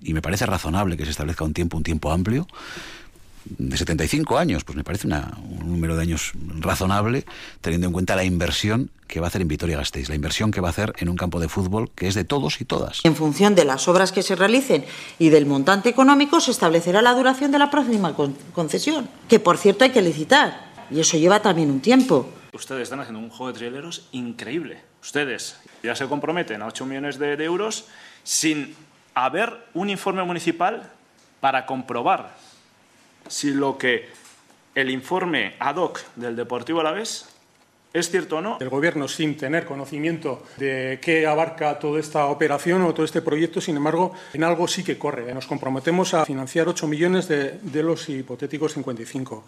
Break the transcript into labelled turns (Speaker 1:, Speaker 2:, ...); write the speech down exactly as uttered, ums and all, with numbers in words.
Speaker 1: y me parece razonable que se establezca un tiempo, un tiempo amplio, de setenta y cinco años, pues me parece una, un número de años razonable, teniendo en cuenta la inversión que va a hacer en Vitoria-Gasteiz, la inversión que va a hacer en un campo de fútbol que es de todos y todas.
Speaker 2: En función de las obras que se realicen y del montante económico, se establecerá la duración de la próxima con concesión, que por cierto hay que licitar, y eso lleva también un tiempo.
Speaker 3: Ustedes están haciendo un juego de trileros increíble. Ustedes ya se comprometen a ocho millones de, de euros sin haber un informe municipal para comprobar si lo que el informe ad hoc del Deportivo Alavés es cierto o no.
Speaker 4: El Gobierno, sin tener conocimiento de qué abarca toda esta operación o todo este proyecto, sin embargo, en algo sí que corre. Nos comprometemos a financiar ocho millones de, de los hipotéticos cincuenta y cinco.